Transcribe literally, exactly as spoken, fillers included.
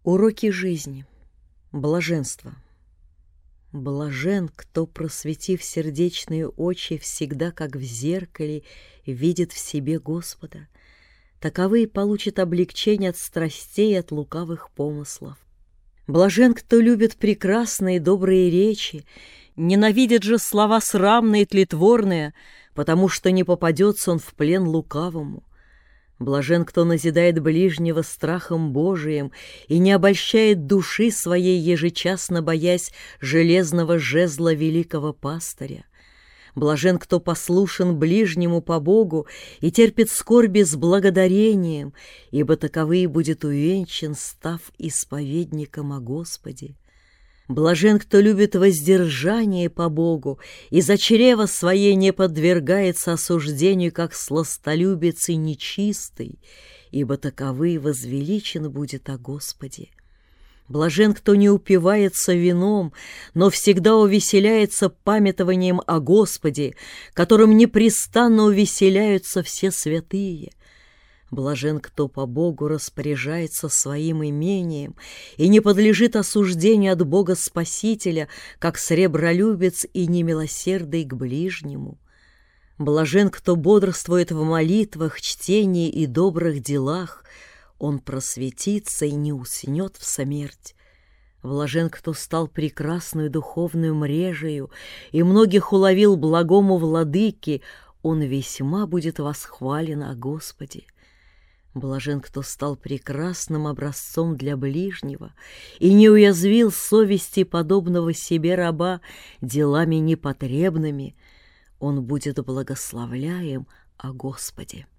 Уроки жизни. Блаженство. Блажен, кто, просветив сердечные очи, всегда, как в зеркале, видит в себе Господа. Таковые получат облегчение от страстей и от лукавых помыслов. Блажен, кто любит прекрасные добрые речи, ненавидит же слова срамные и тлетворные, потому что не попадется он в плен лукавому. Блажен, кто назидает ближнего страхом Божиим и не обольщает души своей, ежечасно боясь железного жезла великого пастыря. Блажен, кто послушен ближнему по Богу и терпит скорби с благодарением, ибо таковые будет увенчан, став исповедником о Господе. Блажен, кто любит воздержание по Богу и за чрево своей не подвергается осуждению, как сластолюбец и нечистый, ибо таковый возвеличен будет о Господе. Блажен, кто не упивается вином, но всегда увеселяется памятованием о Господе, которым непрестанно увеселяются все святые. Блажен, кто по Богу распоряжается своим имением и не подлежит осуждению от Бога Спасителя, как сребролюбец и немилосердный к ближнему. Блажен, кто бодрствует в молитвах, чтении и добрых делах, он просветится и не уснет в смерть. Блажен, кто стал прекрасную духовную мрежею и многих уловил благому владыке, он весьма будет восхвален о Господе. Блажен, кто стал прекрасным образцом для ближнего и не уязвил совести подобного себе раба делами непотребными, он будет благословляем о Господе.